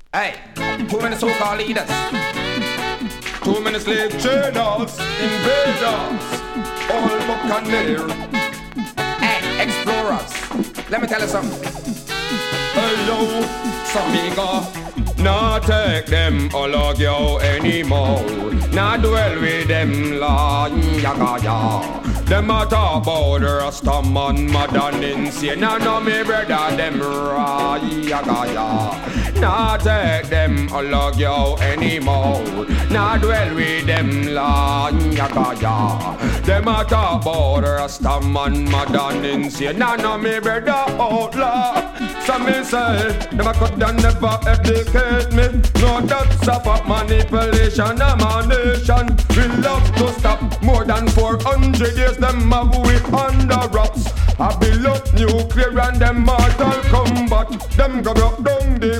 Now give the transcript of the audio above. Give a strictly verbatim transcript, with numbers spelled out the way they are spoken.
Hey, too many so-called leaders. Too many slave traders, invaders, all buccaneer. Hey, explorers. Let me tell you something. Hey yo, some nigga, nah take them all yo anymore. Nah dwell with them la yaga ya. Them a talk about the Rasta man, modern insane. Nah know me brother them ra yaga ya. Nah take them all yo anymore. Nah dwell with them la yaga ya. Them a talk about the Rasta man, modern insane. Nah know me brother outlaw. So me say, them a cut and never educate me. No, that's a for manipulation. I'm a nation. We love to stop more than four hundred years. Them have we under wraps. I build up nuclear and them mortal combat. Them go broke down the